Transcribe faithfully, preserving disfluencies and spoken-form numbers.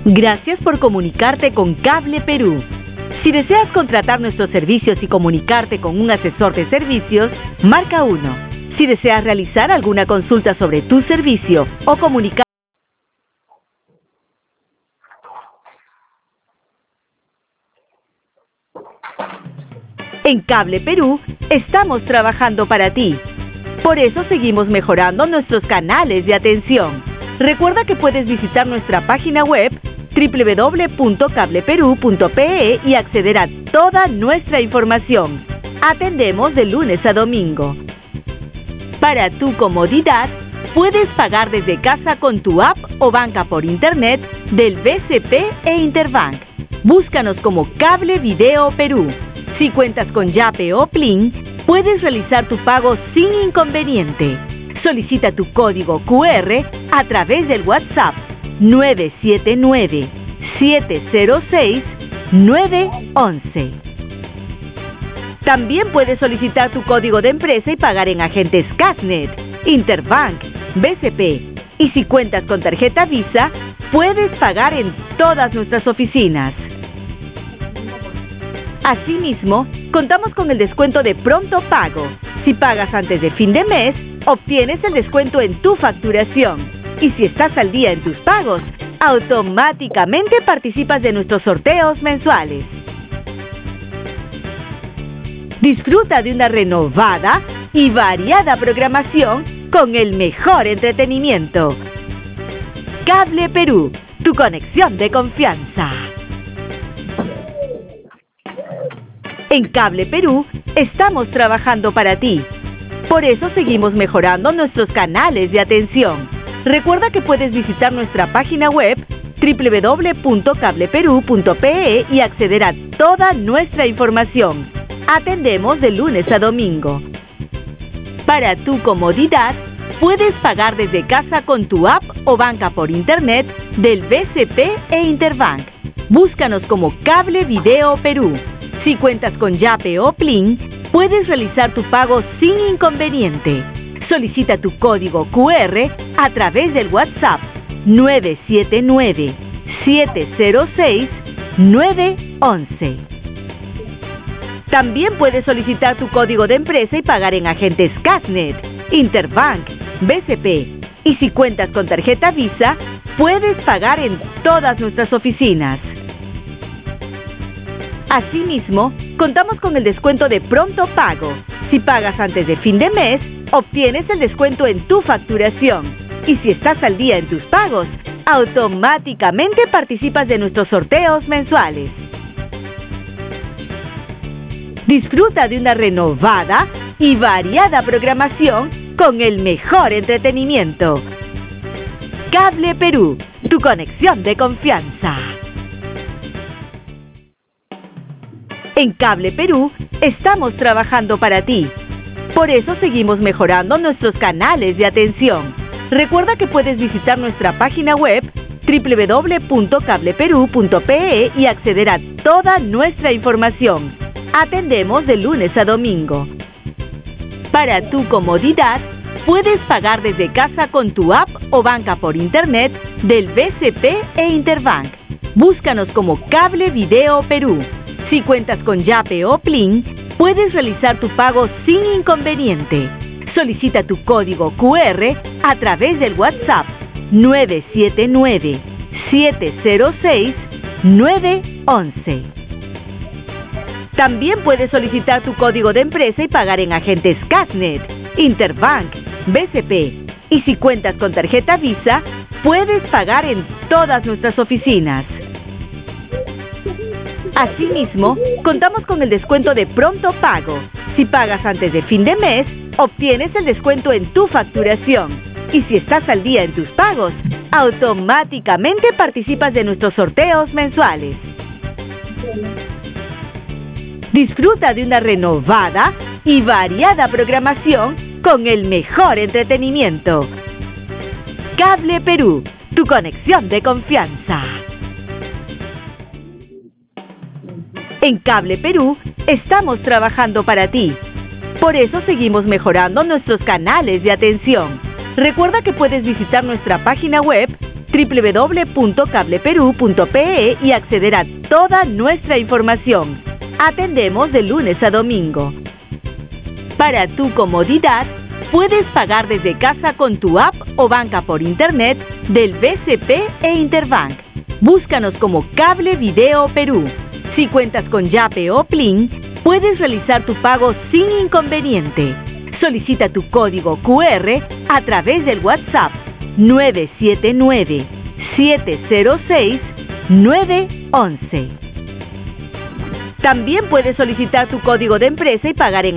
Gracias por comunicarte con Cable Perú. Si deseas contratar nuestros servicios y comunicarte con un asesor de servicios, marca uno. Si deseas realizar alguna consulta sobre tu servicio o comunicar En Cable Perú, estamos trabajando para ti. Por eso seguimos mejorando nuestros canales de atención. Recuerda que puedes visitar nuestra página web doble u doble u doble u punto cable perú punto pe e y acceder a toda nuestra información. Atendemos de lunes a domingo. Para tu comodidad, puedes pagar desde casa con tu app o banca por internet del B C P e Interbank. Búscanos como Cable Video Perú. Si cuentas con Yape o Plin, puedes realizar tu pago sin inconveniente. Solicita tu código cu erre a través del WhatsApp nueve siete nueve, siete cero seis, nueve once. También puedes solicitar tu código de empresa y pagar en agentes Cashnet, Interbank, B C P. Y si cuentas con tarjeta Visa, puedes pagar en todas nuestras oficinas. Asimismo, contamos con el descuento de Pronto Pago. Si pagas antes de fin de mes, obtienes el descuento en tu facturación. Y si estás al día en tus pagos, automáticamente participas de nuestros sorteos mensuales. Disfruta de una renovada y variada programación con el mejor entretenimiento. Cable Perú, tu conexión de confianza. En Cable Perú, estamos trabajando para ti. Por eso seguimos mejorando nuestros canales de atención. Recuerda que puedes visitar nuestra página web doble u doble u doble u punto cable perú punto pe e y acceder a toda nuestra información. Atendemos de lunes a domingo. Para tu comodidad, puedes pagar desde casa con tu app o banca por internet del B C P e Interbank. Búscanos como Cable Video Perú. Si cuentas con Yape o Plin, puedes realizar tu pago sin inconveniente. Solicita tu código cu erre a través del WhatsApp nueve siete nueve, siete cero seis, nueve once. También puedes solicitar tu código de empresa y pagar en agentes Cashnet, Interbank, B C P. Y si cuentas con tarjeta Visa, puedes pagar en todas nuestras oficinas. Asimismo, contamos con el descuento de Pronto Pago. Si pagas antes de fin de mes, obtienes el descuento en tu facturación. Y si estás al día en tus pagos, automáticamente participas de nuestros sorteos mensuales. Disfruta de una renovada y variada programación con el mejor entretenimiento. Cable Perú, tu conexión de confianza. En Cable Perú, estamos trabajando para ti. Por eso seguimos mejorando nuestros canales de atención. Recuerda que puedes visitar nuestra página web doble u doble u doble u punto cable perú punto pe e y acceder a toda nuestra información. Atendemos de lunes a domingo. Para tu comodidad, puedes pagar desde casa con tu app o banca por internet del B C P e Interbank. Búscanos como Cable Video Perú. Si cuentas con Yape o Plin, puedes realizar tu pago sin inconveniente. Solicita tu código cu erre a través del WhatsApp nueve siete nueve, siete cero seis, nueve once. También puedes solicitar tu código de empresa y pagar en agentes Cashnet, Interbank, B C P. Y si cuentas con tarjeta Visa, puedes pagar en todas nuestras oficinas. Asimismo, contamos con el descuento de Pronto Pago. Si pagas antes de fin de mes, obtienes el descuento en tu facturación. Y si estás al día en tus pagos, automáticamente participas de nuestros sorteos mensuales. Disfruta de una renovada y variada programación con el mejor entretenimiento. Cable Perú, tu conexión de confianza. En Cable Perú, estamos trabajando para ti. Por eso seguimos mejorando nuestros canales de atención. Recuerda que puedes visitar nuestra página web doble u doble u doble u punto cable perú punto pe e y acceder a toda nuestra información. Atendemos de lunes a domingo. Para tu comodidad, puedes pagar desde casa con tu app o banca por internet del B C P e Interbank. Búscanos como Cable Video Perú. Si cuentas con Yape o Plin, puedes realizar tu pago sin inconveniente. Solicita tu código cu erre a través del WhatsApp nueve siete nueve, siete cero seis, nueve uno uno. También puedes solicitar tu código de empresa y pagar en